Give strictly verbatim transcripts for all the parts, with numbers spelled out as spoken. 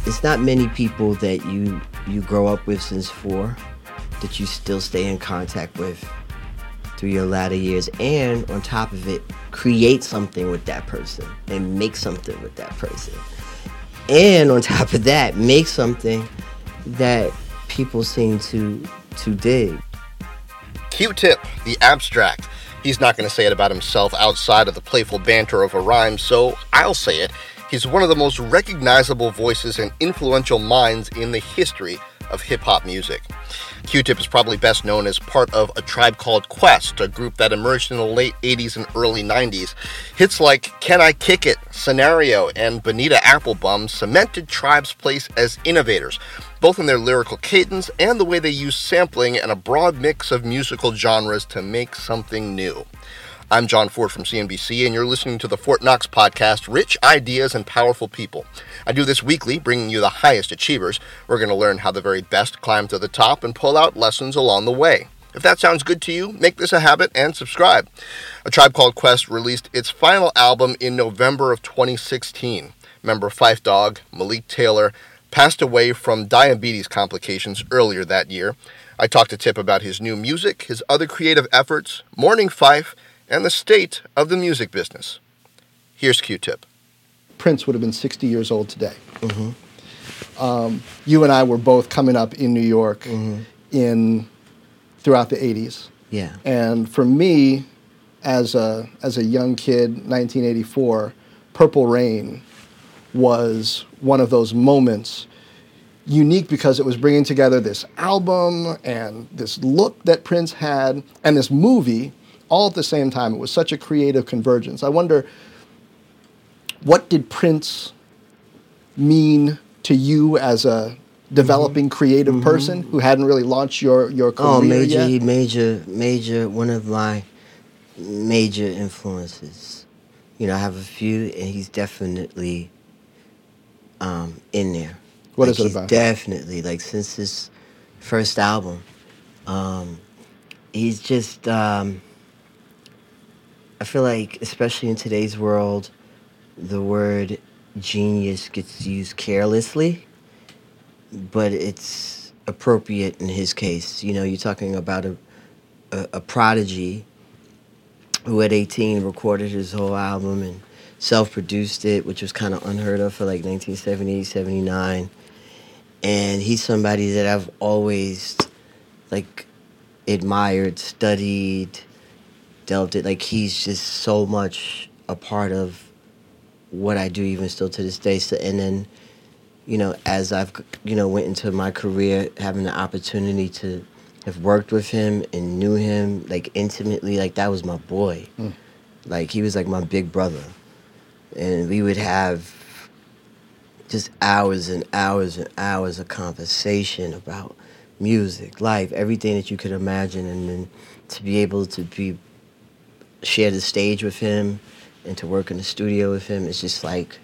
it's not many people that you you grow up with since four that you still stay in contact with through your latter years, and on top of it, create something with that person and make something with that person. And on top of that, make something that people seem to to dig. Q-Tip, the abstract. He's not going to say it about himself outside of the playful banter of a rhyme, so I'll say it. He's one of the most recognizable voices and influential minds in the history of hip-hop music. Q-Tip is probably best known as part of A Tribe Called Quest, a group that emerged in the late eighties and early nineties. Hits like Can I Kick It, Scenario, and Bonita Applebum cemented Tribe's place as innovators, both in their lyrical cadence and the way they use sampling and a broad mix of musical genres to make something new. I'm John Ford from C N B C, and you're listening to the Fort Knox podcast, Rich Ideas and Powerful People. I do this weekly, bringing you the highest achievers. We're going to learn how the very best climb to the top and pull out lessons along the way. If that sounds good to you, make this a habit and subscribe. A Tribe Called Quest released its final album in November of twenty sixteen. Member Phife Dawg, Malik Taylor, passed away from diabetes complications earlier that year. I talked to Tip about his new music, his other creative efforts, Mourning Phife, and the state of the music business. Here's Q-Tip. Prince would have been sixty years old today. Mm-hmm. Um, you and I were both coming up in New York Mm-hmm. in throughout the eighties. Yeah. And for me, as a as a young kid, nineteen eighty-four, Purple Rain was one of those moments, unique because it was bringing together this album and this look that Prince had and this movie all at the same time. It was such a creative convergence. I wonder, what did Prince mean to you as a developing mm-hmm. creative mm-hmm. person who hadn't really launched your, your career oh, major, yet? major, major, one of my major influences. You know, I have a few, and he's definitely um, in there. What like, is it he's about? Definitely, like, since his first album, um, he's just, um, I feel like, especially in today's world, the word genius gets used carelessly, but it's appropriate in his case. You know, you're talking about a, a, a prodigy who at eighteen recorded his whole album and self-produced it, which was kind of unheard of for like nineteen seventy, seventy-nine. And he's somebody that I've always like admired, studied, delved it. Like, he's just so much a part of what I do even still to this day. So, and then, you know, as I've, you know, went into my career, having the opportunity to have worked with him and knew him, like, intimately, like, that was my boy. Mm. Like, he was like my big brother. And we would have just hours and hours and hours of conversation about music, life, everything that you could imagine. And then to be able to be share the stage with him and to work in the studio with him, it's just like,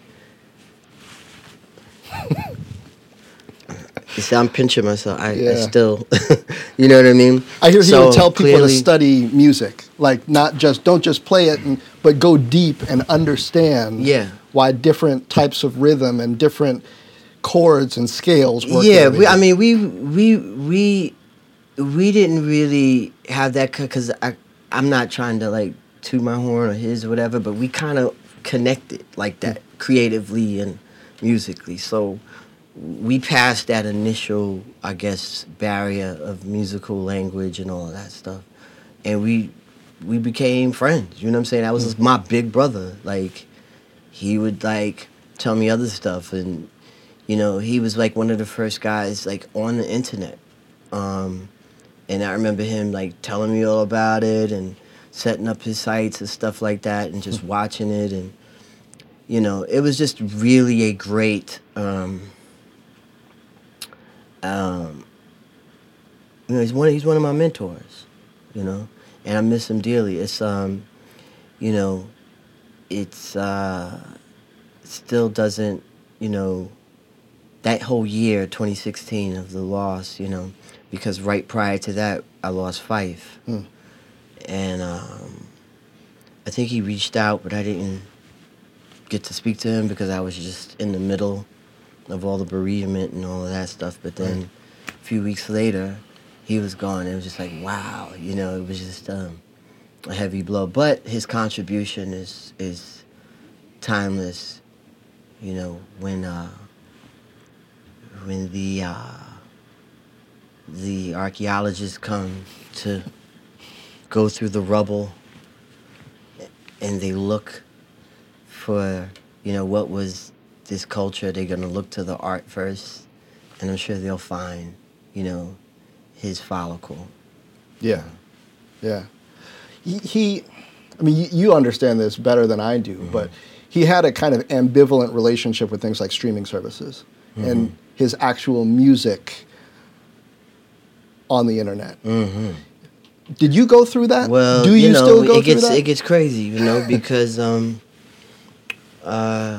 you see, I'm pinching myself. I, yeah. I still, you know what I mean? I hear so he would tell people clearly, to study music, like not just, don't just play it, and, but go deep and understand yeah. why different types of rhythm and different chords and scales work. Yeah, we, I mean, we, we, we, we didn't really have that, because I, I'm not trying to like toot my horn or his or whatever, but we kind of connected like that creatively and musically. So we passed that initial, I guess, barrier of musical language and all of that stuff. And we we became friends, you know what I'm saying? That was mm-hmm. my big brother. Like, he would, like, tell me other stuff. And, you know, he was, like, one of the first guys, like, on the internet. Um, and I remember him, like, telling me all about it and setting up his sites and stuff like that and just watching it. And, you know, it was just really a great... Um, Um, you know, he's one. He's one of my mentors. You know, and I miss him dearly. It's um, you know, it's uh, still doesn't. You know, that whole year, twenty sixteen, of the loss. You know, because right prior to that, I lost Phife, mm. and um, I think he reached out, but I didn't get to speak to him because I was just in the middle of all the bereavement and all of that stuff. But then Right. a few weeks later, he was gone. It was just like, wow, you know, it was just um, a heavy blow. But his contribution is is timeless. You know, when uh, when the uh, the archaeologists come to go through the rubble and they look for, you know, what was this culture, they're going to look to the art first, and I'm sure they'll find, you know, his follicle. Yeah, yeah. He, he I mean, you, you understand this better than I do, mm-hmm. but he had a kind of ambivalent relationship with things like streaming services mm-hmm. and his actual music on the internet. Mm-hmm. Did you go through that? Well, do you, you know, still go it gets through that? it gets crazy, you know, because um, uh,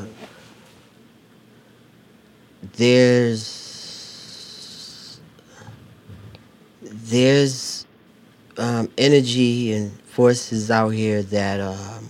there's there's um, energy and forces out here that um,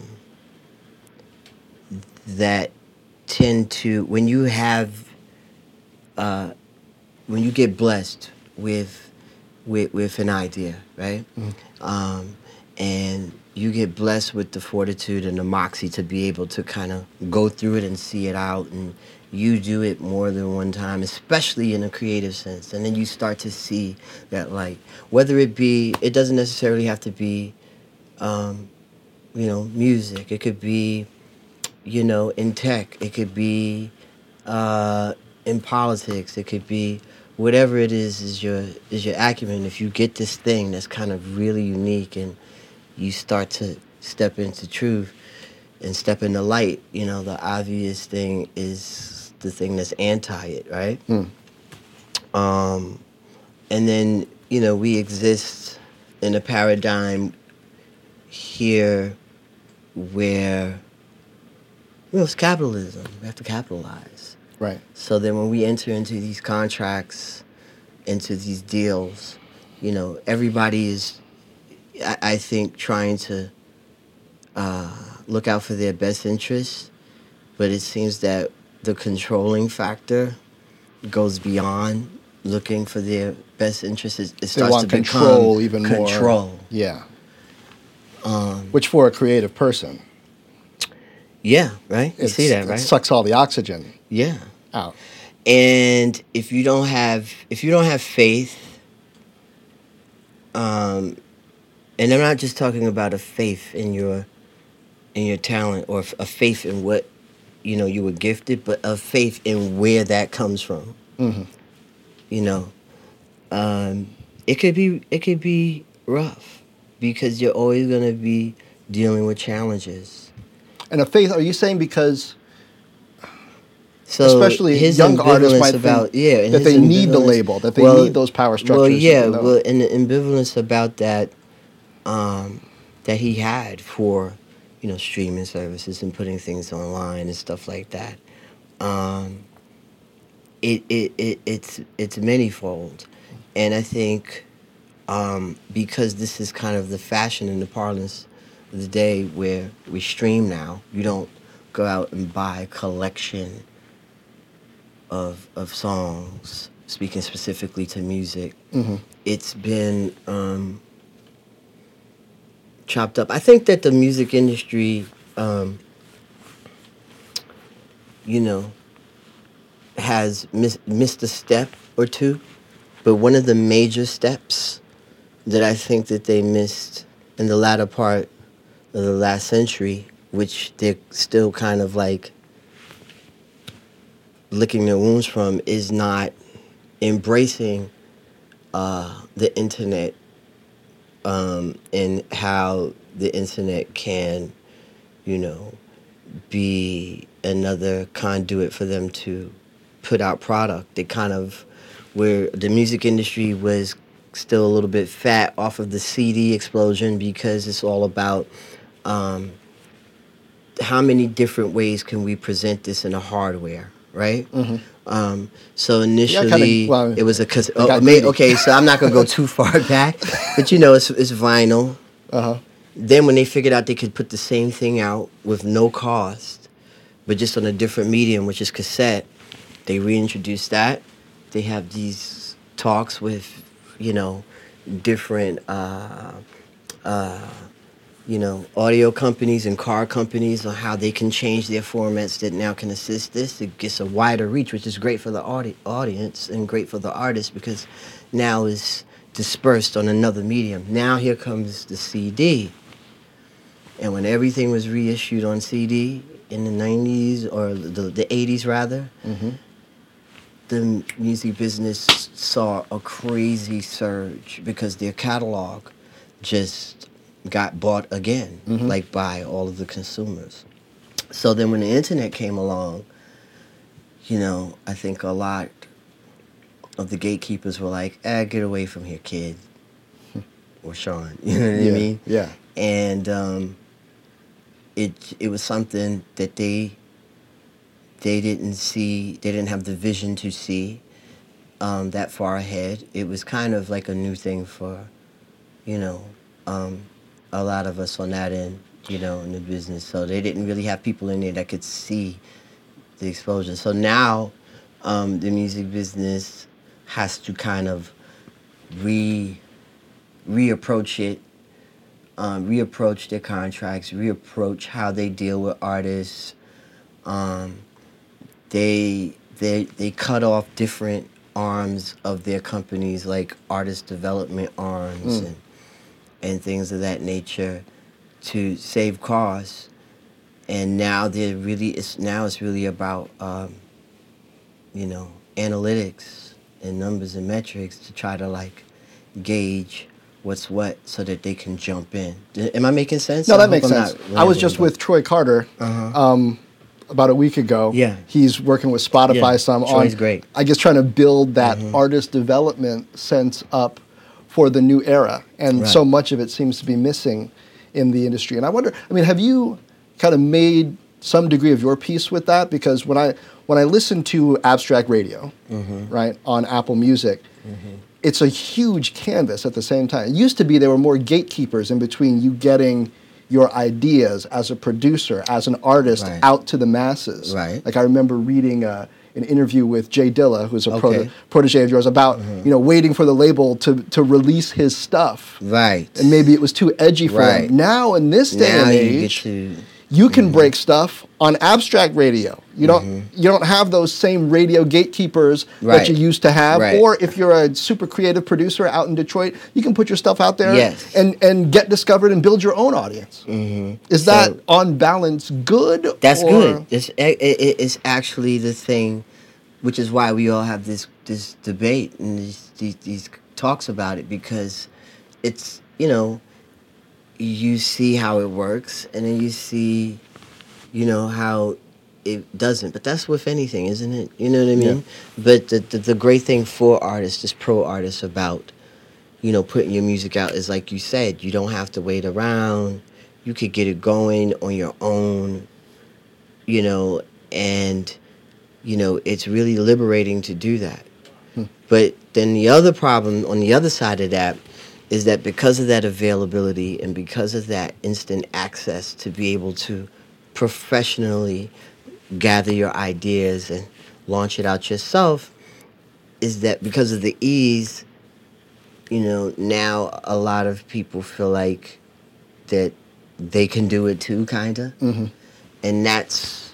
that tend to, when you have uh, when you get blessed with with with an idea, right? Mm. Um, and you get blessed with the fortitude and the moxie to be able to kind of go through it and see it out, and you do it more than one time, especially in a creative sense. And then you start to see that, like, whether it be, it doesn't necessarily have to be, um, you know, music. It could be, you know, in tech. It could be uh, in politics. It could be whatever it is is your is your acumen. If you get this thing that's kind of really unique and you start to step into truth and step into light, you know, the obvious thing is the thing that's anti it, right? Mm. Um, and then, you know, we exist in a paradigm here where, you know, it's capitalism. We have to capitalize. Right. So then when we enter into these contracts, into these deals, you know, everybody is, I, I think, trying to uh, look out for their best interests, but it seems that the controlling factor goes beyond looking for their best interests. It, it starts they want to control become even control. more. Control. Yeah. Um, Which for a creative person. Yeah, right? You see that, right? It sucks all the oxygen. Yeah. Out. And if you don't have if you don't have faith, um, and I'm not just talking about a faith in your in your talent or a faith in what, you know, you were gifted, but a faith in where that comes from. Mm-hmm. You know, um, it could be it could be rough because you're always gonna be dealing with challenges. And a faith? Are you saying because? So especially his young artists might about, think yeah, that they need the label, that they well, need those power structures. Well, yeah, well, and the ambivalence about that, um, that he had for, you know, streaming services and putting things online and stuff like that. Um, it, it, it it's it's manyfold, and I think um, because this is kind of the fashion in the parlance of the day where we stream now, you don't go out and buy a collection of of songs, speaking specifically to music. Mm-hmm. It's been um, chopped up. I think that the music industry, um, you know, has miss, missed a step or two, but one of the major steps that I think that they missed in the latter part of the last century, which they're still kind of like licking their wounds from, is not embracing uh, the internet um, and how the internet can, you know, be another conduit for them to put out product. They kind of, where the music industry was still a little bit fat off of the C D explosion because it's all about um, how many different ways can we present this in a hardware, right? Mm-hmm. Um, so initially, kinda, well, it was a cause, oh, may, okay. So I'm not gonna go too far back, but you know, it's, it's vinyl. Uh-huh. Then when they figured out they could put the same thing out with no cost, but just on a different medium, which is cassette, they reintroduced that. They have these talks with, you know, different, uh, uh, you know, audio companies and car companies on how they can change their formats that now can assist this. It gets a wider reach, which is great for the audi- audience and great for the artist because now it's dispersed on another medium. Now here comes the C D. And when everything was reissued on C D in the nineties, or the, the eighties rather, Mm-hmm. the music business saw a crazy surge because their catalog just got bought again, Mhm. like by all of the consumers. So then when the internet came along, you know, I think a lot of the gatekeepers were like, eh, get away from here, kid. Or Sean, you know what Yeah, I mean? yeah. And um, it it was something that they they didn't see, they didn't have the vision to see um, that far ahead. It was kind of like a new thing for, you know, um, a lot of us on that end, you know, in the business. So they didn't really have people in there that could see the exposure. So now um, the music business has to kind of re reapproach it, um, reapproach their contracts, reapproach how they deal with artists. Um, they they they cut off different arms of their companies, like artist development arms Mm. and and things of that nature, to save costs. And now they're really it's now it's really about um, you know analytics and numbers and metrics to try to like gauge what's what so that they can jump in. D- Am I making sense? No, I that hope makes I'm sense. not I was rambling, just but- with Troy Carter Uh-huh. um, about a week ago. Yeah. He's working with Spotify Yeah, some Troy's on, great. I guess, trying to build that Mhm. artist development sense up for the new era. And Right. so much of it seems to be missing in the industry. And I wonder, I mean, have you kind of made some degree of your peace with that? Because when I when I listen to Abstract Radio, Mhm. right, on Apple Music, Mhm. it's a huge canvas at the same time. It used to be there were more gatekeepers in between you getting your ideas as a producer, as an artist, Right. out to the masses. Right. Like I remember reading uh, an interview with Jay Dilla, who's a Okay. prote- protege of yours, about you know waiting for the label to to release his stuff, Right. and maybe it was too edgy for Right. him. Now in this day Now and you age, get to you can break stuff on Abstract Radio. You don't Mhm. you don't have those same radio gatekeepers that Right. you used to have. Right. Or if you're a super creative producer out in Detroit, you can put your stuff out there Yes. and, and get discovered and build your own audience. Mhm. Is So- that on balance good? That's or- good. It's it, it, it's actually the thing, which is why we all have this this debate and these, these these talks about it, because it's you know you see how it works and then you see you know how it doesn't. But that's with anything, isn't it? You know what I mean? But the, the the great thing for artists, just pro artists, about you know putting your music out is, like you said, you don't have to wait around. You could get it going on your own. You know, and you know it's really liberating to do that. But then the other problem on the other side of that is that because of that availability and because of that instant access to be able to professionally gather your ideas and launch it out yourself, is that because of the ease, you know, now a lot of people feel like that they can do it too, kind of. Mhm. And that's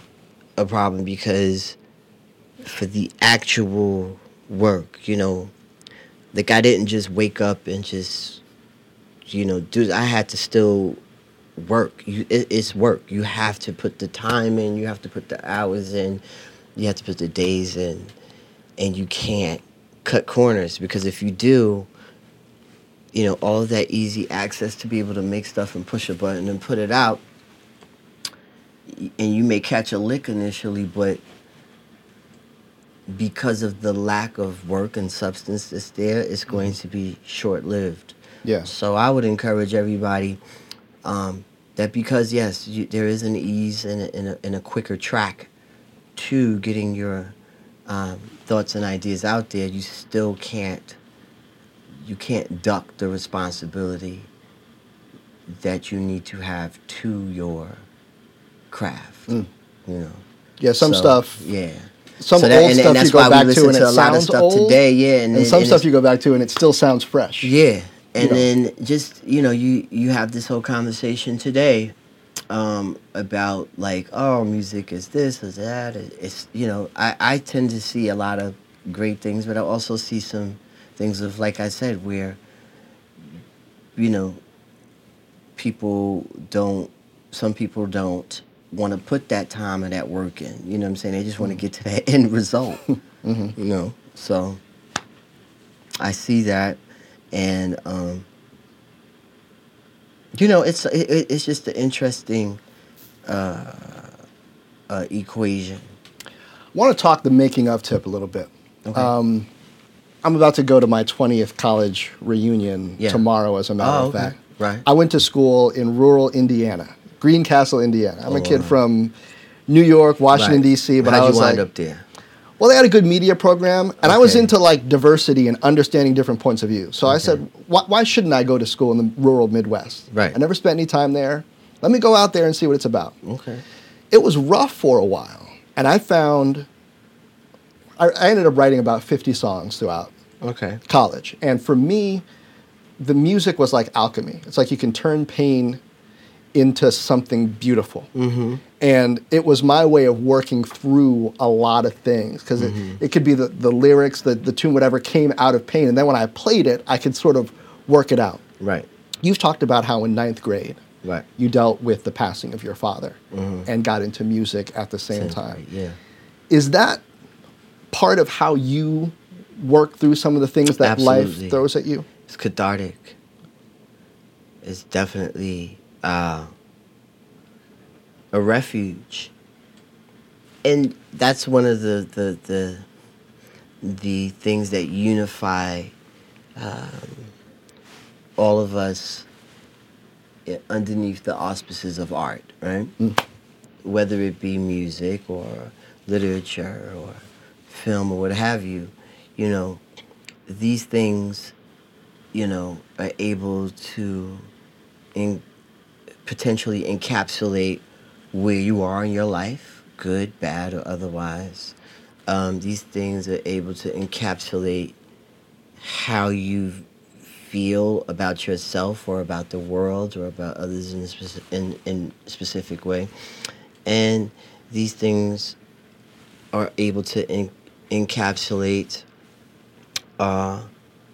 a problem because for the actual work, you know, like I didn't just wake up and just, you know, do. I had to still work. You, it, it's work. You have to put the time in. You have to put the hours in. You have to put the days in, and you can't cut corners, because if you do, you know, all of that easy access to be able to make stuff and push a button and put it out, y- and you may catch a lick initially, but because of the lack of work and substance that's there, it's going to be short-lived. Yeah. So I would encourage everybody um, that because, yes, you, there is an ease and a, and, a, and a quicker track to getting your um, thoughts and ideas out there, you still can't, you can't duck the responsibility that you need to have to your craft, Mm. you know. Yeah, some So, stuff. Yeah. some so that, old and, stuff and that's you go why back we to listen and to it a lot of sounds stuff old, today, yeah, and, and then, some and stuff it's- you go back to and it still sounds fresh. yeah, and You know. then just you know, you you have this whole conversation today um, about like, oh, music is this, is that. It- It's you know, I I tend to see a lot of great things, but I also see some things of like I said where you know people don't, some people don't want to put that time and that work in. You know what I'm saying? They just want to get to that end result. You know, so I see that, and um, you know, it's it, it- it's just an interesting uh, uh, equation. I want to talk the making of Tip a little bit. Okay. Um, I'm about to go to my twentieth college reunion Yeah. tomorrow, as a matter Oh, of okay. fact. Right. I went to school in rural Indiana, Greencastle, Indiana. I'm a Oh, kid wow. from New York, Washington, Right. D C, but How'd I was you wind like, up there? well, they had a good media program, and I was Okay. into like diversity and understanding different points of view. So I Okay. said, why, why shouldn't I go to school in the rural Midwest? Right. I never spent any time there. Let me go out there and see what it's about. Okay. It was rough for a while, and I found I, I ended up writing about fifty songs throughout Okay. college. And for me, the music was like alchemy. It's like you can turn pain into something beautiful. Mm-hmm. And it was my way of working through a lot of things because Mm-hmm. it, it could be the, the lyrics, the, the tune, whatever came out of pain. And then when I played it, I could sort of work it out. Right. You've talked about how in ninth grade, Right. you dealt with the passing of your father Mhm. and got into music at the same Same, time. Yeah. Is that part of how you work through some of the things that Absolutely. life throws at you? It's cathartic. It's definitely uh, a refuge, and that's one of the the the, the things that unify um, all of us i- underneath the auspices of art, right? Whether it be music or literature or film or what have you, you know, these things, you know, are able to in, potentially encapsulate where you are in your life, good, bad, or otherwise. Um, these things are able to encapsulate how you feel about yourself or about the world or about others in a speci- in, in specific way. And these things are able to en- encapsulate uh,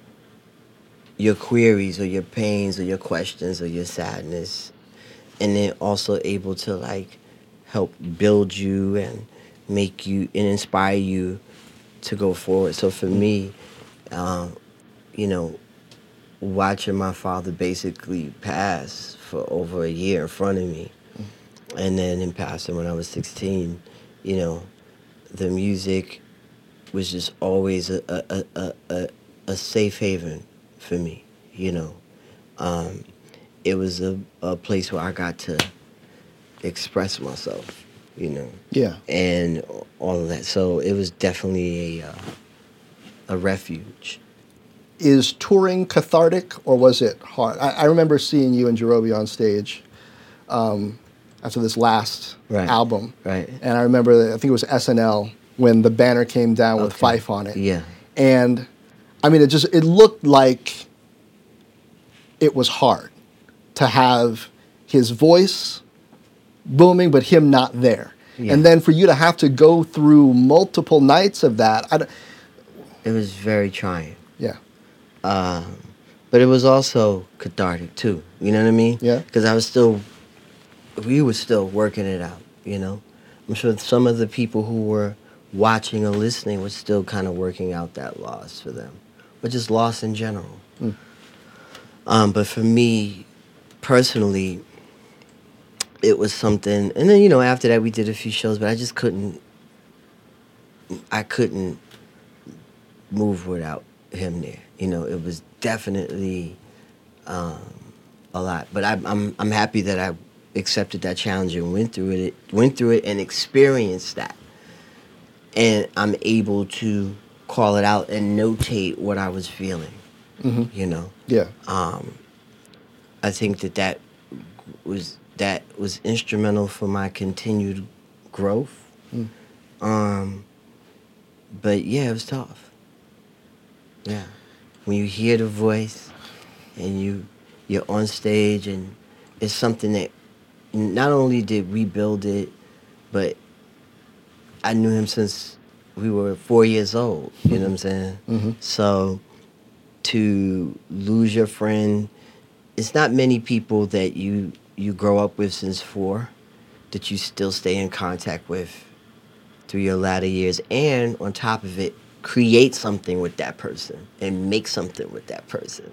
your queries or your pains or your questions or your sadness, and then also able to like help build you and make you and inspire you to go forward. So for me, um, you know, watching my father basically pass for over a year in front of me, and then him passing when I was sixteen, you know, the music was just always a a, a, a, a safe haven for me, you know. Um, it was a, a place where I got to express myself, you know, Yeah. and all of that. So it was definitely a, uh, a refuge. Is touring cathartic or was it hard? I, I remember seeing you and Jerobi on stage um, after this last Right. album. Right. And I remember, that, I think it was S N L, when the banner came down with Okay. Fife on it. Yeah. And I mean, it just, it looked like it was hard to have his voice booming, but him not there. Yeah. And then for you to have to go through multiple nights of that. I, don't- It was very trying. yeah. Um, but it was also cathartic too. You know what I mean? Yeah. Because I was still, we were still working it out. You know, I'm sure some of the people who were watching or listening were still kind of working out that loss for them, or just loss in general. Um, but for me, personally, it was something. And then you know, after that, we did a few shows, but I just couldn't. I couldn't move without him there. You know, it was definitely um, a lot. But I, I'm I'm happy that I accepted that challenge and went through it. Went through it and experienced that, and I'm able to call it out and notate what I was feeling. You know, Yeah. um, I think that that was that was instrumental for my continued growth. Um, but yeah, it was tough. Yeah, when you hear the voice, and you you're on stage, and it's something that not only did we build it, but I knew him since we were four years old. You know what I'm saying? Mm-hmm. So to lose your friend, it's not many people that you you grow up with since four that you still stay in contact with through your latter years, and on top of it, create something with that person and make something with that person.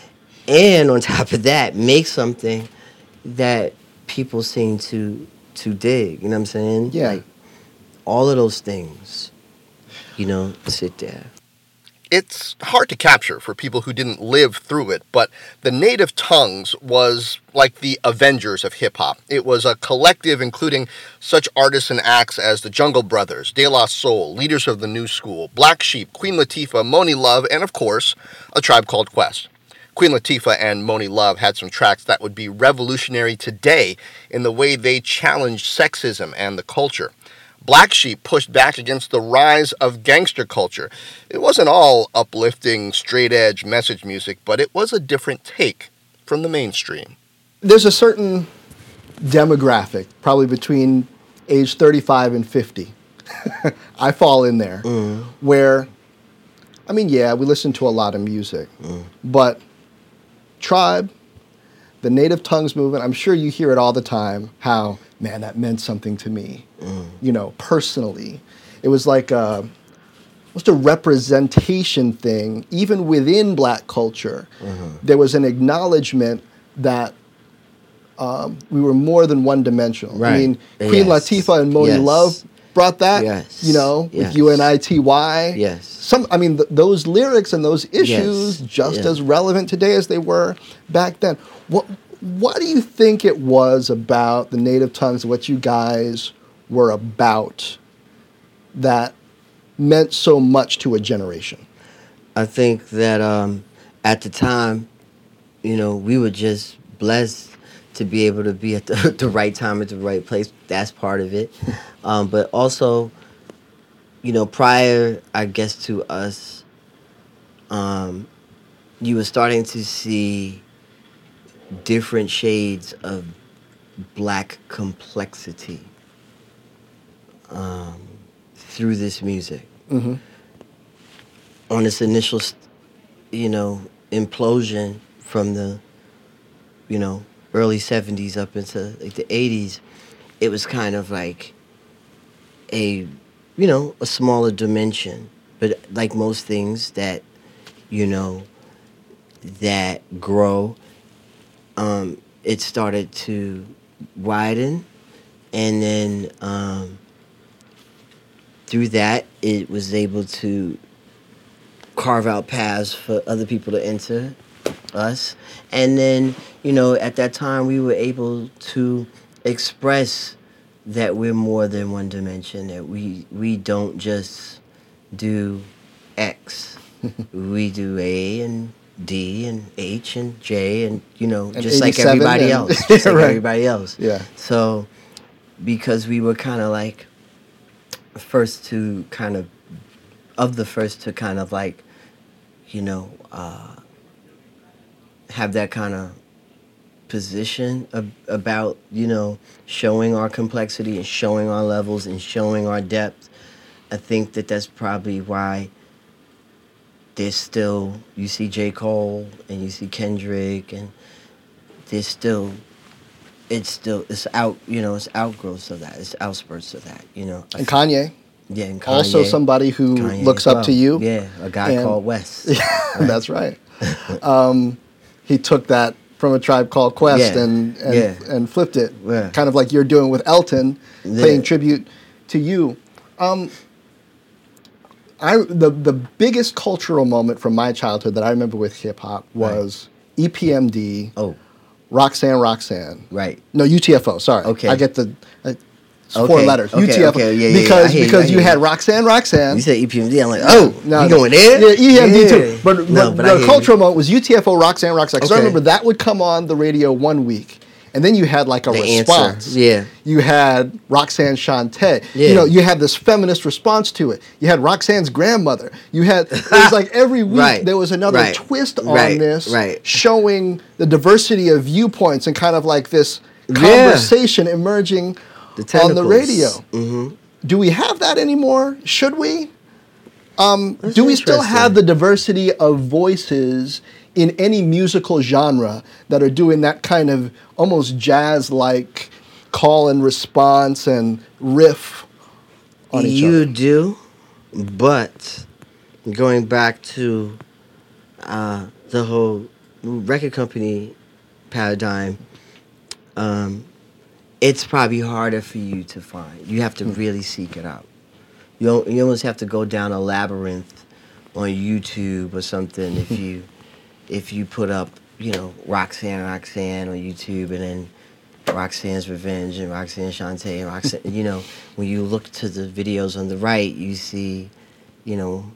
And on top of that, make something that people seem to to dig. You know what I'm saying? Yeah. Like, all of those things, you know, sit there. It's hard to capture for people who didn't live through it, but the Native Tongues was like the Avengers of hip-hop. It was a collective including such artists and acts as the Jungle Brothers, De La Soul, Leaders of the New School, Black Sheep, Queen Latifah, Moni Love, and of course, A Tribe Called Quest. Queen Latifah and Moni Love had some tracks that would be revolutionary today in the way they challenged sexism and the culture. Black Sheep pushed back against the rise of gangster culture. It wasn't all uplifting, straight-edge message music, but it was a different take from the mainstream. There's a certain demographic, probably between age thirty-five and fifty. I fall in there, Mm. where, I mean, yeah, we listen to a lot of music, Mm. but Tribe, the Native Tongues movement, I'm sure you hear it all the time, how, man, that meant something to me, Mm. you know, personally. It was like a, just a representation thing, even within black culture. Mm-hmm. There was an acknowledgement that um, we were more than one-dimensional. I Right. mean, Queen Yes. Latifah and Moni Yes. Love brought that, Yes. you know, Yes. with U N I T Y. Yes. Some, I mean, th- those lyrics and those issues Yes. just Yeah. as relevant today as they were back then. What What do you think it was about the Native Tongues, what you guys were about, that meant so much to a generation? I think that um, at the time, you know, we were just blessed to be able to be at the, the right time at the right place. That's part of it. Um, but also, you know, prior, I guess, to us, um, you were starting to see different shades of black complexity um, through this music. Mm-hmm. On this initial, st- you know, implosion from the, you know, early seventies up into like the eighties, it was kind of like a, you know, a smaller dimension. But like most things that, you know, that grow, um, it started to widen, and then um, through that, it was able to carve out paths for other people to enter us. And then, you know, at that time, we were able to express that we're more than one dimension, that we, we don't just do X. We do A and D and H and J and, you know, And just like eighty-seven everybody and- else. Just like Right. everybody else. Yeah. So, because we were kind of like first to kind of, of the first to kind of like, you know, uh, have that kind of position ab- about, you know, showing our complexity and showing our levels and showing our depth. I think that that's probably why there's still, you see J. Cole and you see Kendrick, and there's still, it's still, it's out, you know, it's outgrowths of that, it's outspurts of that, you know. And Kanye, Yeah, and Kanye. also somebody who Kanye looks as up to well. you. Yeah, a guy And- called West. That's right. Um, he took that from A Tribe Called Quest Yeah. and and, Yeah. and flipped it, Yeah. kind of like you're doing with Elton, paying Yeah. tribute to you. Um, I the the biggest cultural moment from my childhood that I remember with hip hop was E P M D, Oh, Roxanne, Roxanne. right. No, U T F O. Sorry, Okay. I get the uh, it's four Okay, letters. okay, U T F O okay, yeah, yeah, yeah, because I hear you, because I you hear had you. Roxanne, Roxanne. You said E P M D, I'm like, oh, No, you no. going there? Yeah, E M D Yeah. too. But, No, but but I the hear cultural you. moment was U T F O, Roxanne, Roxanne. Because I Okay. remember that would come on the radio one week, And then you had like a The response. answer, yeah. You had Roxanne Shante. Yeah. You know, you had this feminist response to it. You had Roxanne's grandmother. You had, it was like every week Right. there was another Right. twist on Right. this, Right. showing the diversity of viewpoints and kind of like this Yeah. conversation emerging The on the radio. Mm-hmm. Do we have that anymore? Should we? Um, That's do we still interesting. have the diversity of voices in any musical genre that are doing that kind of almost jazz-like call and response and riff on each You other? do, but going back to uh, the whole record company paradigm, um, it's probably harder for you to find. You have to really seek it out. You al- you almost have to go down a labyrinth on YouTube or something if you if you put up, you know, Roxanne Roxanne on YouTube and then Roxanne's Revenge and Roxanne Shante and Roxanne, you know, when you look to the videos on the right, you see, you know,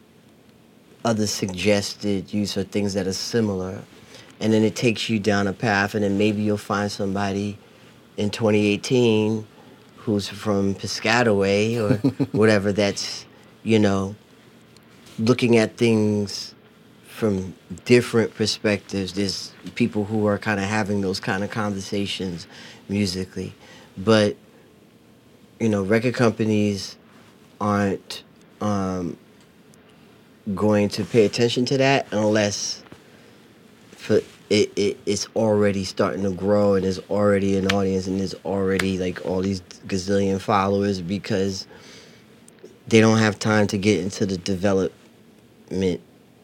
other suggested use or things that are similar. And then it takes you down a path, and then maybe you'll find somebody in twenty eighteen who's from Piscataway or whatever that's, you know, looking at things from different perspectives. There's people who are kind of having those kind of conversations musically. But, you know, record companies aren't um, going to pay attention to that unless for it, it it's already starting to grow and there's already an audience and there's already like all these gazillion followers, because they don't have time to get into the development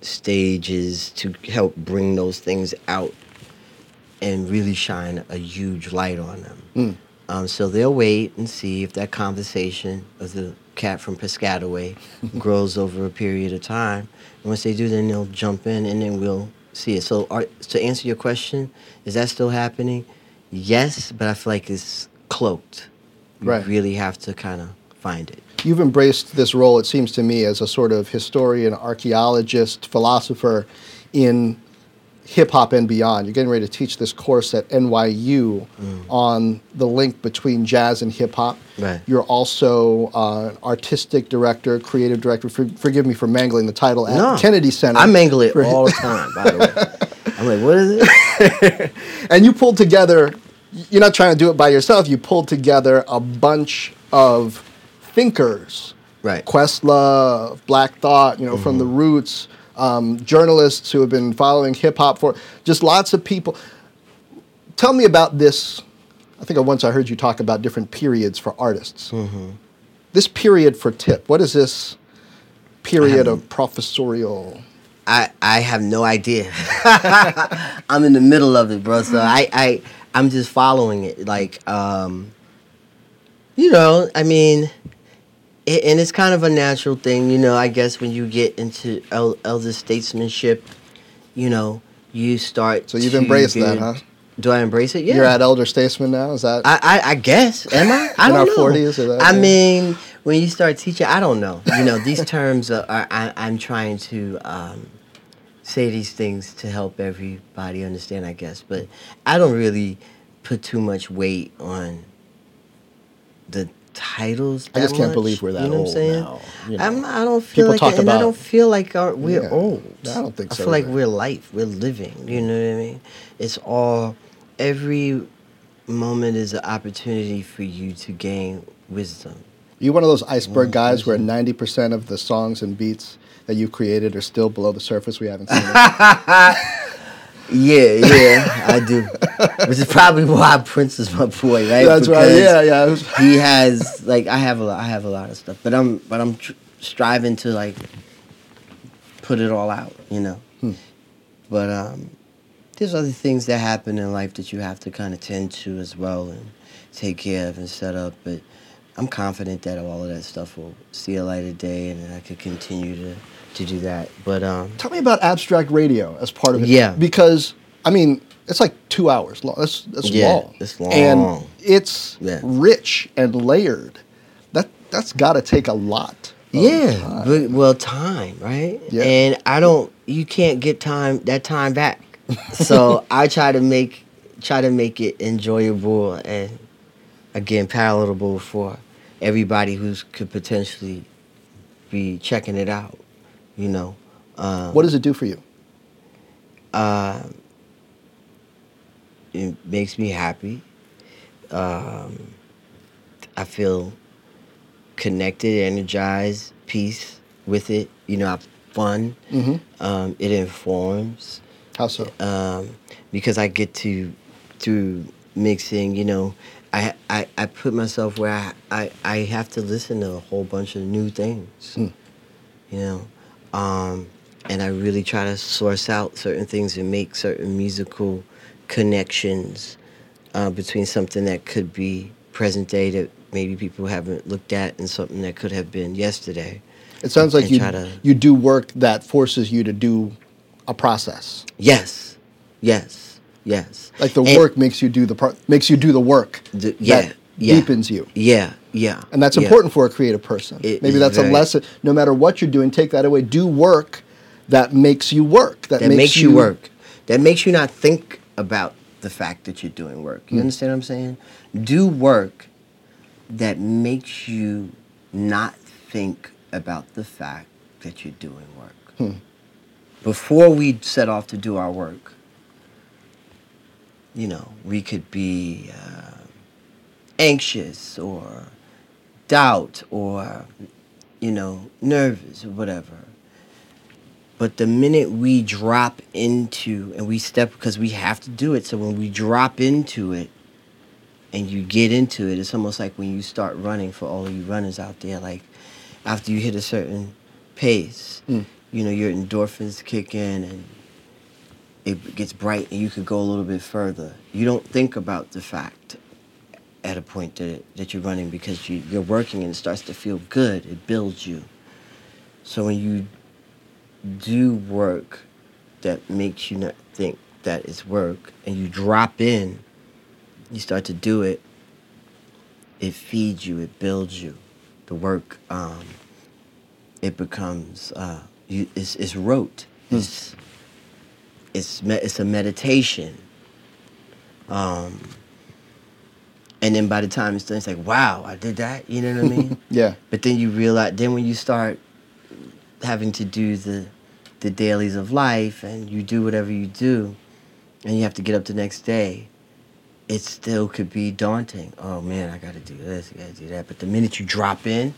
stages to help bring those things out and really shine a huge light on them. Mm. Um, so they'll wait and see if that conversation of the cat from Piscataway grows over a period of time. And once they do, then they'll jump in and then we'll see it. So are, to answer your question, is that still happening? Yes, but I feel like it's cloaked. You Right. really have to kind of find it. You've embraced this role, it seems to me, as a sort of historian, archaeologist, philosopher in hip-hop and beyond. You're getting ready to teach this course at N Y U Mm. on the link between jazz and hip-hop. Right. You're also uh, an artistic director, creative director. For, forgive me for mangling the title at No. Kennedy Center. I mangle it for- all the time, by the way. I'm like, what is it? And you pulled together, you're not trying to do it by yourself, you pulled together a bunch of thinkers. Right. Questlove, Black Thought, you know, from the Roots, um, journalists who have been following hip hop for just lots of people. Tell me about this. I think once I heard you talk about different periods for artists. Mm-hmm. This period for Tip, what is this period of professorial? I, I have no idea. I'm in the middle of it, bro. So I, I I'm just following it. Like, um, you know, I mean, it, and it's kind of a natural thing, you know. I guess when you get into el- elder statesmanship, you know, you start. So you've to embraced get- that, huh? Do I embrace it? Yeah. You're at elder statesman now. Is that? I, I, I guess. Am I? I In don't our know. forties or that, I yeah. mean, when you start teaching, I don't know. You know, these terms are, are I, I'm trying to um, say these things to help everybody understand, I guess. But I don't really put too much weight on the titles. I just that can't much, believe we're that you know old what I'm saying? now, you know. I'm, I don't feel People like, talk it, and I about- don't feel like our, we're Yeah. old. I don't think I so feel like either. we're life. We're living. You know what I mean? It's all every moment is an opportunity for you to gain wisdom. You one of those iceberg guys where wisdom. ninety percent of the songs and beats that you created are still below the surface. We haven't seen it. Yeah, yeah, I do. Which is probably why Prince is my boy, right? That's right. Because Yeah, yeah. It was- He has like I have a lot, I have a lot of stuff, but I'm but I'm tr- striving to like put it all out, you know. Hmm. But um, there's other things that happen in life that you have to kind of tend to as well and take care of and set up. But I'm confident that all of that stuff will see a light of day, and that I could continue to, to do that. But um, Tell me about abstract radio as part of it. Yeah. Because, I mean, it's like two hours long. That's, that's Yeah, long. it's long. And it's Yeah. rich and layered. That, that's got to take a lot. of yeah, time. but, well, time, right? Yeah. And I don't, you can't get time that time back. So I try to make try to make it enjoyable and again palatable for everybody who could potentially be checking it out. You know, um, What does it do for you? uh, it makes me happy. Um, I feel connected, energized, peace with it. You know, I have fun. Mm-hmm. Um, it informs. How so? Um, because I get to, through mixing, you know, I, I, I put myself where I, I, I have to listen to a whole bunch of new things, Mm. you know, um, and I really try to source out certain things and make certain musical connections uh, between something that could be present day that maybe people haven't looked at and something that could have been yesterday. It sounds like and you try to- you do work that forces you to do a process. Yes, yes, yes. Like the And work makes you do the pro- makes you do the work the- yeah, that yeah. deepens you. Yeah, yeah. And that's yeah. important for a creative person. It Maybe is that's very- a lesson. No matter what you're doing, take that away. Do work that makes you work. That, That makes you work. That makes you not think about the fact that you're doing work. You Mm. understand what I'm saying? Do work that makes you not think about the fact that you're doing work. Hmm. Before we set off to do our work, you know, we could be uh, anxious or doubt or, you know, nervous or whatever. But the minute we drop into and we step, because we have to do it, so when we drop into it and you get into it, it's almost like when you start running, for all of you runners out there, like after you hit a certain pace, Mm. you know, your endorphins kick in and it gets bright and you could go a little bit further. You don't think about the fact at a point that, that you're running because you, you're working and it starts to feel good. It builds you. So when you do work that makes you not think that it's work and you drop in, you start to do it, it feeds you, it builds you. The work, um, it becomes, uh, you, it's, it's rote. It's, it's, me- it's a meditation. Um, and then by the time it's done, it's like, wow, I did that, you know what I mean? Yeah. But then you realize, then when you start having to do the the dailies of life and you do whatever you do and you have to get up the next day, it still could be daunting. Oh man, I gotta do this, I gotta do that. But the minute you drop in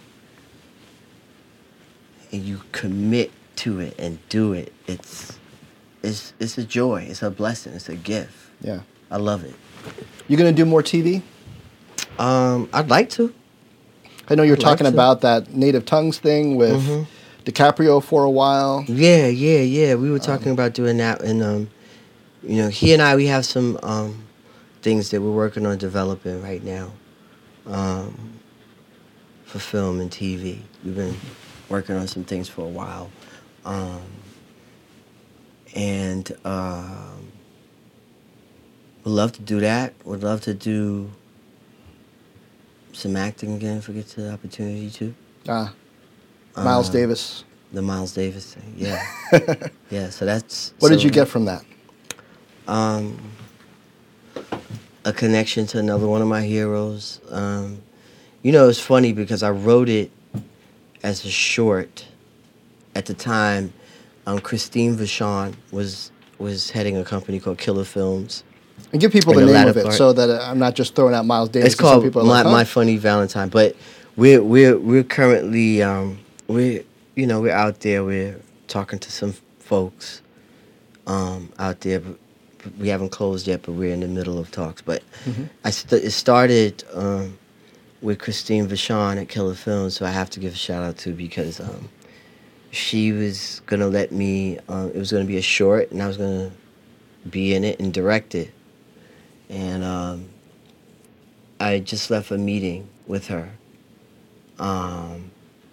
and you commit to it and do it, it's it's it's a joy, it's a blessing, it's a gift. Yeah. I love it. You gonna do more T V? Um, I'd like to. I know you're I'd like talking to. about that native tongues thing with Mhm. DiCaprio for a while. Yeah, yeah, yeah. We were talking about doing that, and um, you know, he and I, we have some um, things that we're working on developing right now, um, for film and T V. We've been working on some things for a while, um, and um, would love to do that. Would love to do some acting again if we get to the opportunity to. Ah, Miles Um, Davis. The Miles Davis thing, yeah. Yeah, so that's... What did so, you get from that? Um, a connection to another one of my heroes. Um, you know, it's funny because I wrote it as a short. At the time, um, Christine Vachon was was heading a company called Killer Films. And give people In the the name latter of it part. so that uh, I'm not just throwing out Miles Davis. It's 'cause some called people are My, like, huh? My Funny Valentine. But we're we're we're currently um, we're you know we're out there. We're talking to some folks um, out there. But but we haven't closed yet, but we're in the middle of talks. But Mhm. I st- it started um, with Christine Vachon at Killer Films, so I have to give a shout out to because um, she was gonna let me. Uh, it was gonna be a short, and I was gonna be in it and direct it. And um, I just left a meeting with her. Um,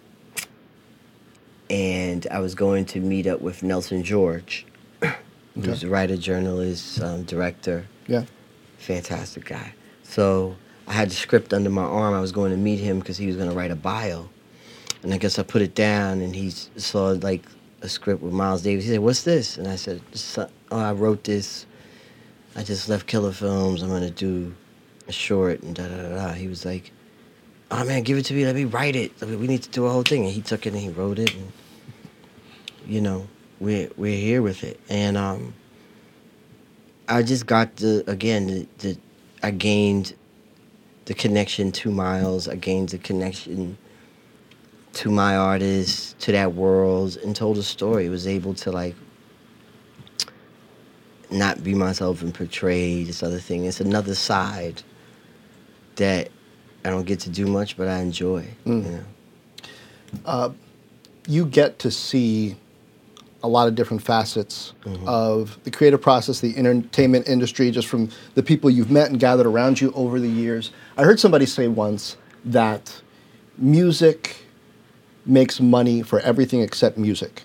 and I was going to meet up with Nelson George, who's a writer, journalist, um, director, Yeah. fantastic guy. So I had the script under my arm. I was going to meet him because he was going to write a bio. And I guess I put it down, and he s- saw like a script with Miles Davis. He said, "What's this?" And I said, "Son- "Oh, I wrote this I just left Killer Films. I'm gonna do a short and da da da da. He was like, "Oh man, give it to me. Let me write it. We need to do a whole thing." And he took it and he wrote it, and you know, we're we're here with it. And um, I just got the again the, the I gained the connection to Miles. I gained the connection to my artist, to that world, and told a story. Was able to like not be myself and portray this other thing. It's another side that I don't get to do much, but I enjoy. Mm. You know? Uh, you get to see a lot of different facets Mhm. of the creative process, the entertainment industry, just from the people you've met and gathered around you over the years. I heard somebody say once that music makes money for everything except music.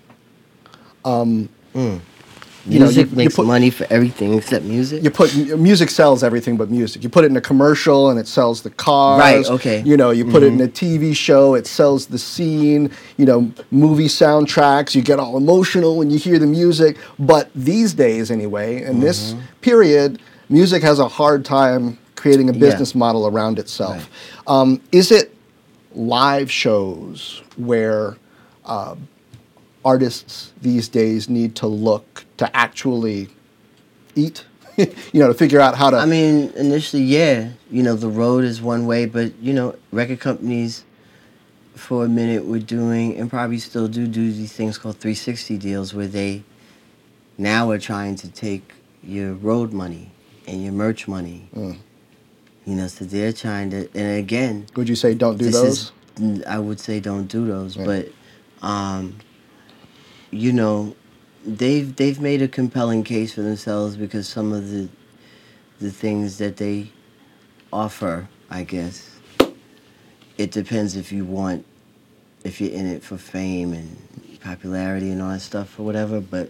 Um, Mm. You know, Music you- you makes put- money for everything except music. You put music sells everything but music. You put it in a commercial and it sells the cars. Right, okay. You know, you put it in Mhm. a T V show, it sells the scene. You know, movie soundtracks, you get all emotional when you hear the music. But these days, anyway, in this period, music has a hard time creating a Yeah. business model around itself. Um, is it live shows where uh, artists these days need to look to actually eat? You know, to figure out how to. I mean, initially, yeah, you know, the road is one way, but you know, record companies for a minute were doing, and probably still do, do these things called three sixty deals, where they now are trying to take your road money and your merch money. Mm. You know, so they're trying to, and again, Would you say don't do this those? is, I would say don't do those, Yeah. but, um, you know, they've they've made a compelling case for themselves because some of the the things that they offer, I guess, it depends if you want, if you're in it for fame and popularity and all that stuff or whatever. But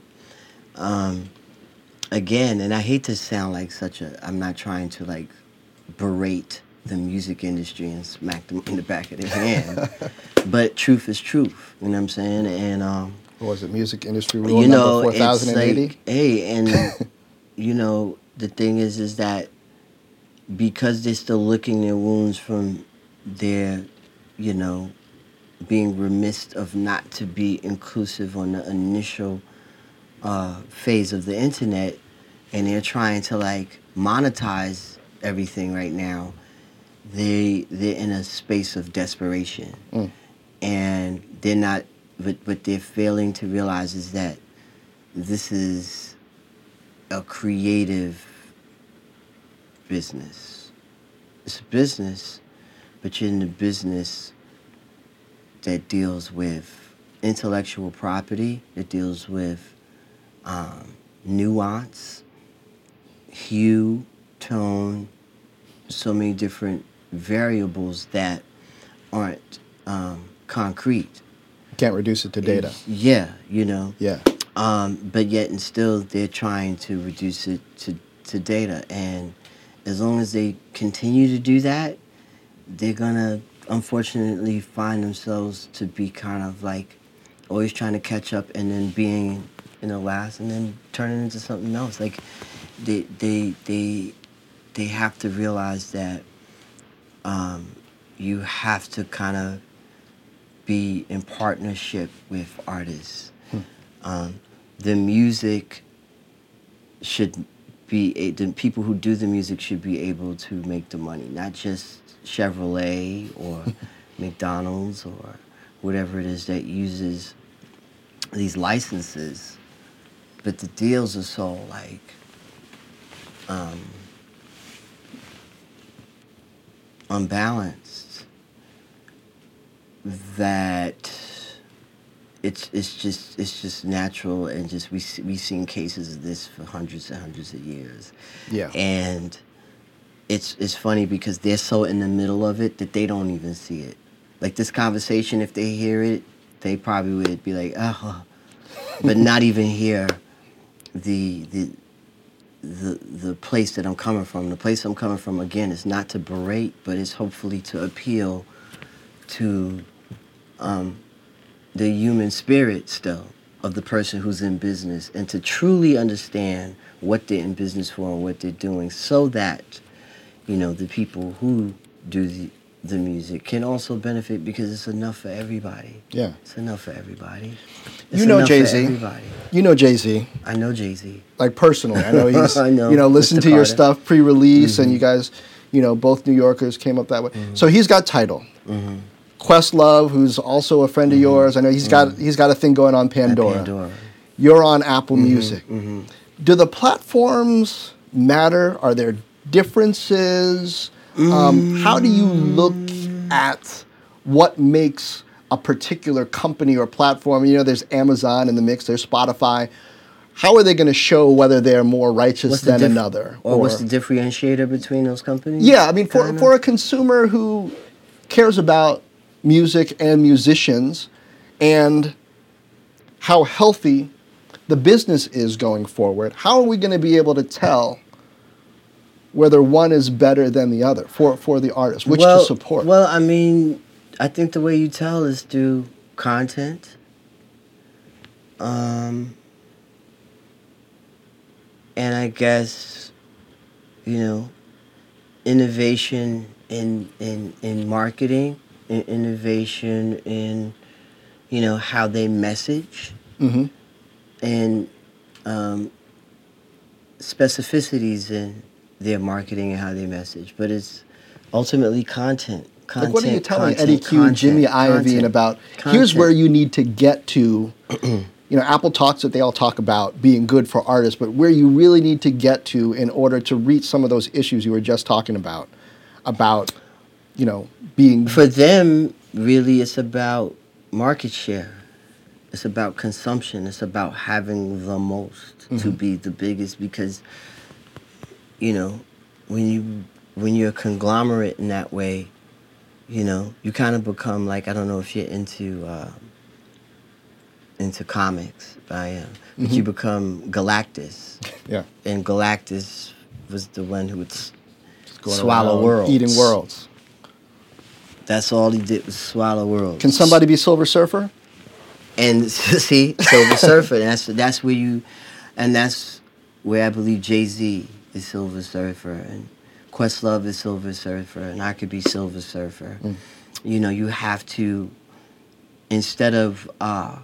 um, again, and I hate to sound like such a, I'm not trying to like berate the music industry and smack them in the back of their hand, but truth is truth. You know what I'm saying? And um, What was it music industry rule you know, number four it's thousand eighty? like, hey, and you know, the thing is, is that because they're still licking their wounds from their, you know, being remiss of not to be inclusive on the initial uh, phase of the internet, and they're trying to like monetize everything right now. They they're in a space of desperation, Mm. and they're not. But what they're failing to realize is that this is a creative business. It's a business, but you're in the business that deals with intellectual property, that deals with um, nuance, hue, tone, so many different variables that aren't um, concrete. Can't reduce it to data. Yeah, you know. Yeah. Um, but yet and still they're trying to reduce it to, to data. And as long as they continue to do that, they're gonna unfortunately find themselves to be kind of like always trying to catch up and then being in the last and then turning into something else. Like they they they they have to realize that um, you have to kind of be in partnership with artists. Hmm. Um, the music should be, a, the people who do the music should be able to make the money, not just Chevrolet or McDonald's or whatever it is that uses these licenses. But the deals are so like, um, unbalanced that it's it's just it's just natural, and just we we've seen cases of this for hundreds and hundreds of years. Yeah. And it's it's funny because they're so in the middle of it that they don't even see it. Like this conversation, if they hear it, they probably would be like, oh, but not even hear the the the the place that I'm coming from. The place I'm coming from, again, is not to berate, but it's hopefully to appeal to um, the human spirit still. of the person who's in business and to truly understand what they're in business for and what they're doing so that, you know, the people who do the, the music can also benefit because it's enough for everybody. Yeah. It's enough for everybody. It's You know enough for Jay-Z. everybody. You know Jay-Z. I know Jay-Z. Like personally. I know he's, I know. you know, listen Mister to your Carter. stuff pre-release Mm-hmm. and you guys, you know, both New Yorkers came up that way. Mm-hmm. So he's got Tidal. Mm-hmm. Questlove, who's also a friend of yours. I know he's got he's got a thing going on At Pandora. Pandora. You're on Apple Mm-hmm. Music. Mm-hmm. Do the platforms matter? Are there differences? Um, how do you look at what makes a particular company or platform? You know, there's Amazon in the mix, there's Spotify. How are they going to show whether they're more righteous What's the than dif- another? Or, what's the differentiator between those companies? Yeah, I mean, for, Kinda? for a consumer who cares about music and musicians and how healthy the business is going forward, how are we going to be able to tell whether one is better than the other for, for the artist, which well, to support? Well, I mean, I think the way you tell is through content. Um, and I guess, you know, innovation in in, in marketing, in innovation in, you know, how they message, Mm-hmm. and um, specificities in their marketing and how they message. But it's ultimately content. Content, Like, what are you telling content, Eddie Q and Jimmy content, Iovine content, about, content. here's where you need to get to, you know, Apple talks that they all talk about being good for artists, but where you really need to get to in order to reach some of those issues you were just talking about, about, you know, being... For them, really, it's about market share. It's about consumption. It's about having the most to Mm-hmm. be the biggest because, you know, when you when you're a conglomerate in that way, you know, you kind of become like, I don't know if you're into uh, into comics, I am, but Mm-hmm. you become Galactus, Yeah. and Galactus was the one who would s- Going swallow around worlds. Eating worlds. That's all he did was swallow worlds. Can somebody be Silver Surfer? And see, Silver Surfer, and that's that's where you, and that's where I believe Jay-Z is Silver Surfer, and Questlove is Silver Surfer, and I could be Silver Surfer. Mm. You know, you have to, instead of uh,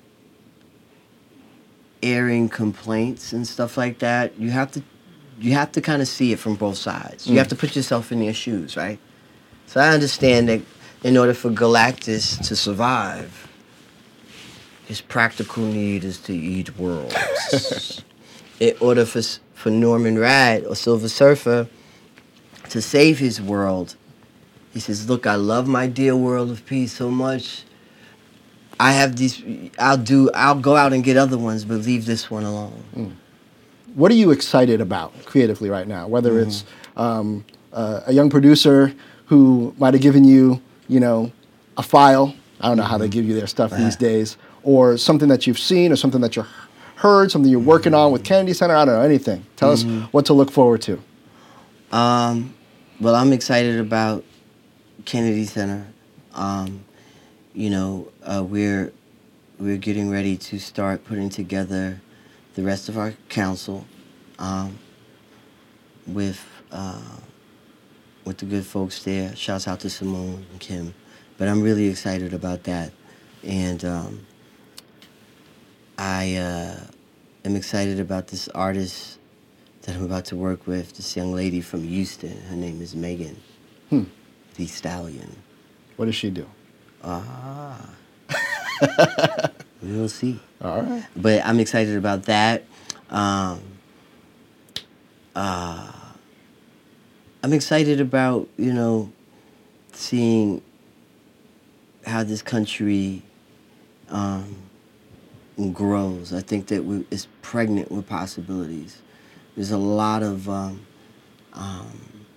airing complaints and stuff like that, you have to, you have to kind of see it from both sides. You Mm. have to put yourself in their shoes, right? So I understand that in order for Galactus to survive, his practical need is to eat worlds. In order for for Norman Rad or Silver Surfer to save his world, he says, "Look, I love my dear world of peace so much. I have these. I'll do. I'll go out and get other ones, but leave this one alone." Mm. What are you excited about creatively right now? Whether Mm-hmm. it's um, uh, a young producer who might have given you, you know, a file. I don't know how they give you their stuff Uh-huh. these days. Or something that you've seen, or something that you've heard, something you're working on with Kennedy Center. I don't know, anything. Tell Mm-hmm. us what to look forward to. Um, well, I'm excited about Kennedy Center. Um, you know, uh, we're we're getting ready to start putting together the rest of our council um, with uh, with the good folks there. Shouts out to Simone and Kim. But I'm really excited about that, and um, I uh, am excited about this artist that I'm about to work with, this young lady from Houston. Her name is Megan Hmm. Thee Stallion. What does she do? Ah. We'll see. All right. But I'm excited about that. Um, uh, I'm excited about, you know, seeing how this country um, grows. I think that we, it's pregnant with possibilities. There's a lot of um, um,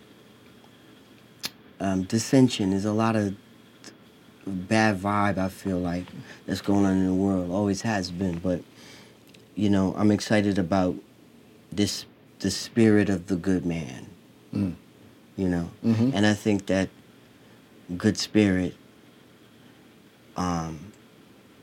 um, dissension. There's a lot of bad vibe, I feel like, that's going on in the world. Always has been. But, you know, I'm excited about this, the spirit of the good man, Mm. you know. Mhm. And I think that good spirit um,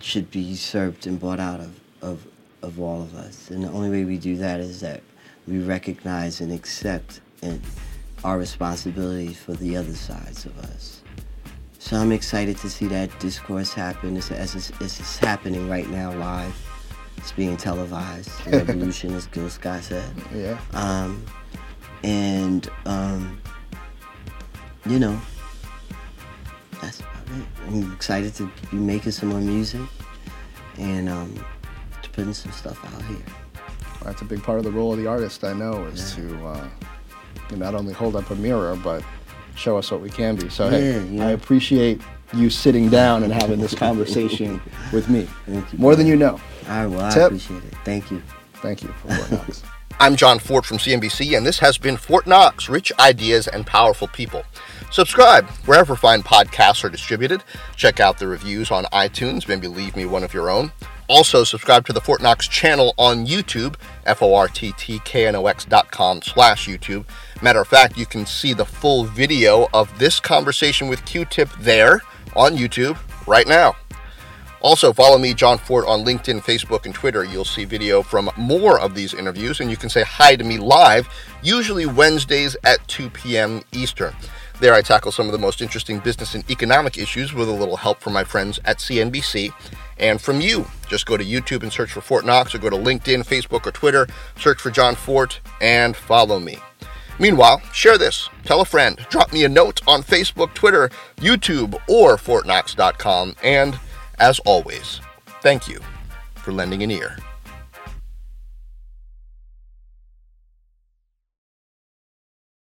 should be usurped and bought out of, of, of all of us. And the only way we do that is that we recognize and accept and our responsibility for the other sides of us. So I'm excited to see that discourse happen. It's, it's, it's, it's happening right now live. It's being televised. The revolution, as Gil Scott said. Yeah. Um, and, um, you know, that's about it. I'm excited to be making some more music and um, to putting some stuff out here. Well, that's a big part of the role of the artist, I know, is Yeah. to uh, not only hold up a mirror, but show us what we can be. So, Yeah, hey, yeah. I appreciate you sitting down and having this conversation with me. Thank you, More than brother. you know. All right, well, I Tip. appreciate it. Thank you. Thank you for Fort Knox. I'm John Fort from C N B C, and this has been Fort Knox, Rich Ideas and Powerful People. Subscribe wherever fine podcasts are distributed. Check out the reviews on iTunes. Maybe leave me one of your own. Also, subscribe to the Fort Knox channel on YouTube, F O R T T K N O X dot com slash YouTube. Matter of fact, you can see the full video of this conversation with Q-Tip there on YouTube right now. Also, follow me, John Fort, on LinkedIn, Facebook, and Twitter. You'll see video from more of these interviews, and you can say hi to me live, usually Wednesdays at two p.m. Eastern. There I tackle some of the most interesting business and economic issues with a little help from my friends at C N B C and from you. Just go to YouTube and search for Fort Knox, or go to LinkedIn, Facebook, or Twitter, search for John Fort, and follow me. Meanwhile, share this, tell a friend, drop me a note on Facebook, Twitter, YouTube, or Fort Knox dot com, and as always, thank you for lending an ear.